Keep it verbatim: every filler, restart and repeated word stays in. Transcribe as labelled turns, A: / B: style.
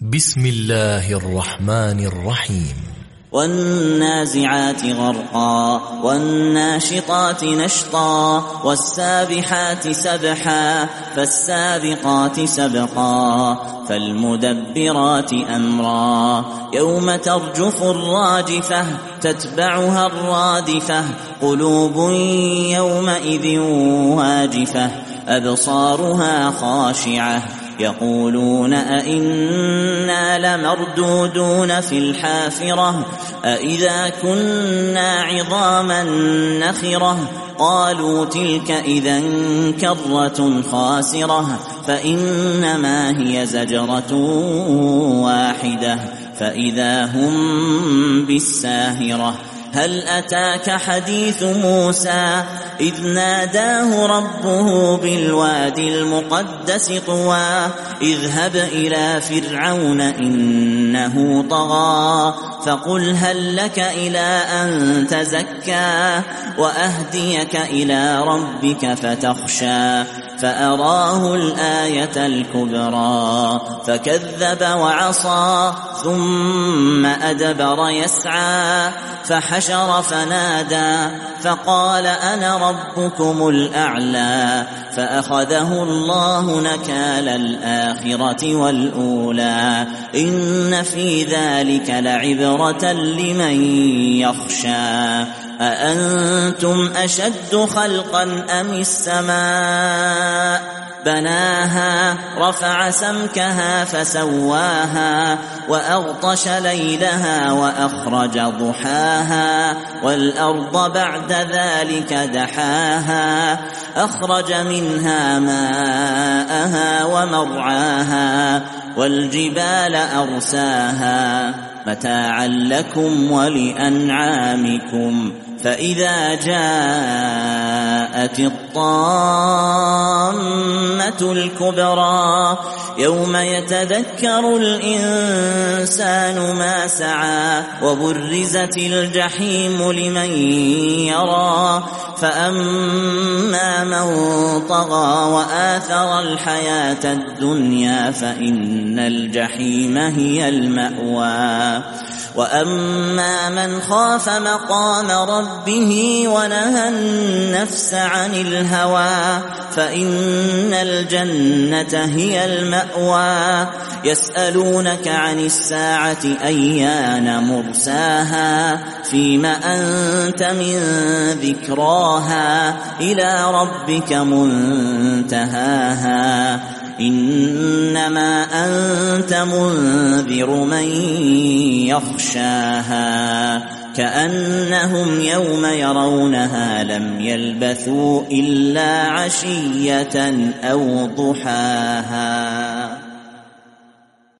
A: بسم الله الرحمن الرحيم.
B: والنازعات غرقا والناشطات نشطا والسابحات سبحا فالسابقات سبقا فالمدبرات أمرا يوم ترجف الراجفة تتبعها الرادفة قلوب يومئذ واجفة أبصارها خاشعة يقولون أئنا لمردودون في الحافرة أئذا كنا عظاما نخرة قالوا تلك إذا كرة خاسرة فإنما هي زجرة واحدة فإذا هم بالساهرة هل أتاك حديث موسى إذ ناداه ربه بالوادي المقدس طوى اذهب إلى فرعون إنه طغى فقل هل لك إلى أن تزكى وأهديك إلى ربك فتخشى فأراه الآية الكبرى فكذب وعصى ثم أدبر يسعى فحشر فنادى فقال أنا ربكم الأعلى فأخذه الله نكال الآخرة والأولى إن في ذلك لعبرة لمن يخشى أأنتم أشد خلقا أم السماء بناها رفع سمكها فسواها وأغطش ليلها وأخرج ضحاها والأرض بعد ذلك دحاها أخرج منها ماءها ومرعاها والجبال أرساها متاعا لكم ولأنعامكم فإذا جاءت الطامة الكبرى يوم يتذكر الإنسان ما سعى وبرزت الجحيم لمن يرى فأما من طغى وآثر الحياة الدنيا فإن الجحيم هي المأوى وأما من خاف مقام ربه ونهى النفس عن الهوى فإن الجنة هي المأوى يسألونك عن الساعة أيان مرساها فيم أنت من ذكراها إلى ربك منتهاها إنما أنت منذر من يخشاها كأنهم يوم يرونها لم يلبثوا إلا عشية أو ضحاها.